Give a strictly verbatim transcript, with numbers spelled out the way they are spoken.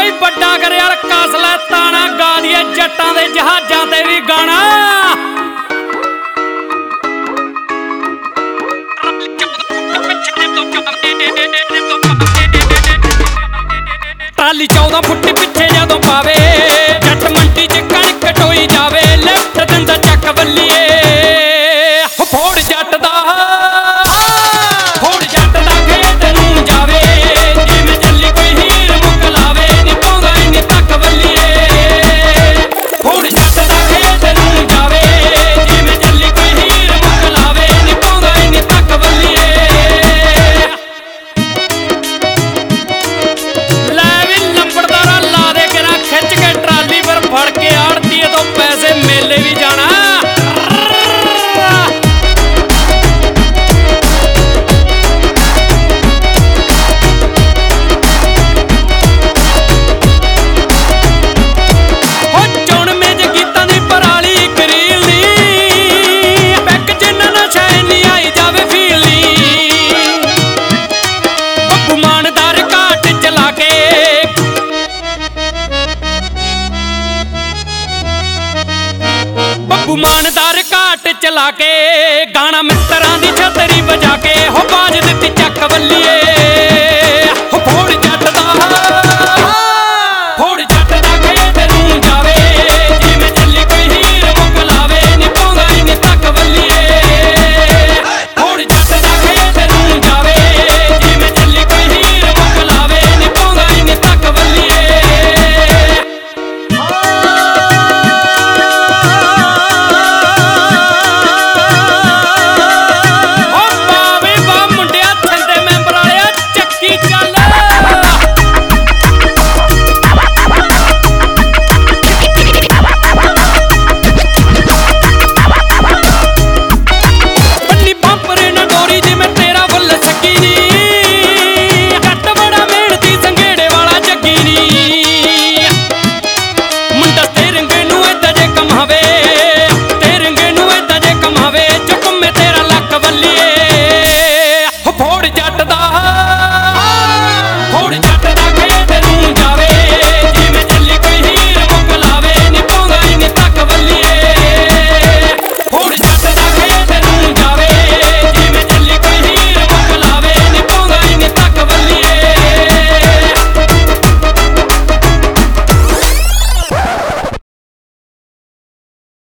ਬਈ ਵੱਡਾ ਕਰਿਆ ਕਾਸਲਾ ਤਾਣਾ ਗਾ ਦੀਏ ਜੱਟਾਂ ਦੇ ਜਹਾਜ਼ਾਂ ਤੇ ਵੀ ਗਾਣਾ। ਟਰਾਲੀ ਚੌਦਾਂ ਫੁੱਟ ਪਿੱਛੇ ਜਦੋਂ ਪਾਵੇ ਜੱਟ ਮੰਡੀ ਚ ਕਣਕ ਟੋਈ ਜਾਵੇ ਲਿਫਟ ਦਿੰਦਾ ਚੱਕ ਬੱਲੀਏ ਫੋੜ ਜੱਟ ਦਾ ਫੋੜ ਜੱਟ ਦਾ ਖੇਤ ਨੂੰ ਜਾਵੇ ਜਿਵੇਂ ਚੱਲੀ ਕੋਈ ਹੀਰ ਮੁਕਲਾਵੇ ਨੀ ਪਾਉਂਦਾ ਇੰਨੀ ਤੱਕ ਬੱਲੀਏ ਫੋੜ ਜੱਟ ਦਾ ਖੇਤ ਨੂੰ ਜਾਵੇ ਜਿਵੇਂ ਚੱਲੀ ਕੋਈ ਹੀਰ ਮੁਕਲਾਵੇ ਨੀ ਪਾਉਂਦਾ ਇੰਨੀ ਤੱਕ ਬੱਲੀਏ। ਖਿੱਚ ਕੇ ਟਰਾਲੀ ਪਰ ਫੜ ਕੇ ਆੜਤੀਏ ਤੋਂ ਪੈਸੇ ਮੇਲੇ ਵੀ ਜਾਣਾ। ਹੋ ਚੌਣਵੇਂ ਚ ਗੀਤਾਂ ਦੀ ਪਰਾਲੀ ਕਰੀਲ ਨੀ ਪੈਕ ਜਿੰਨਾ ਨਾ ਸ਼ੈ ਨੀ ਆਈ ਜਾਵੇ ਫੀਲ ਨੀ ਬੱਬੂ ਮਾਨਦਾਰ ਘਾਟ ਚਲਾ ਕੇ ਬੱਬੂ ਮਾਨਦਾਰ ਘਾਟ ਚਲਾ ਕੇ ਗਾਣਾ ਮਿੱਤਰਾਂ ਦੀ ਛਤਰੀ ਵਜਾ ਕੇ ਹੋ ਬਾਜ ਦਿੱਤੀ ਚੱਕ ਬੱਲੀਏ।